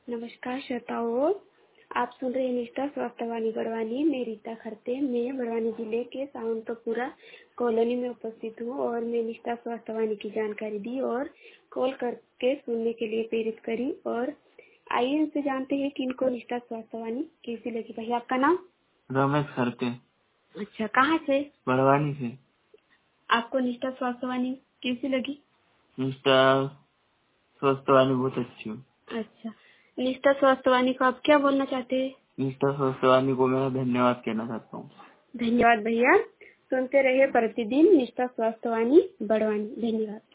नमस्कार श्रोताओं, आप सुन रहे हैं निष्ठा स्वास्थ्यवाणी बड़वानी। मैं रीता खरते, मैं बड़वानी जिले के सावंतपुरा कॉलोनी में उपस्थित हूँ और मैं निष्ठा स्वास्थ्यवाणी की जानकारी दी और कॉल करके सुनने के लिए प्रेरित करी। और आइए उनसे जानते हैं कि इनको निष्ठा स्वास्थ्यवाणी कैसी लगी। भाई, आपका नाम? रमेश खरते। अच्छा, कहाँ से? बड़वानी से। आपको निष्ठा स्वास्थ्यवाणी कैसी लगी? निष्ठा स्वास्थ्यवाणी बहुत अच्छी हूँ। अच्छा, निष्ठा स्वास्थ्यवाणी को आप क्या बोलना चाहते हैं? निष्ठा स्वास्थ्यवाणी को मैं धन्यवाद कहना चाहता हूँ। धन्यवाद भैया। सुनते रहिए प्रतिदिन निष्ठा स्वास्थ्यवाणी बड़वानी। धन्यवाद।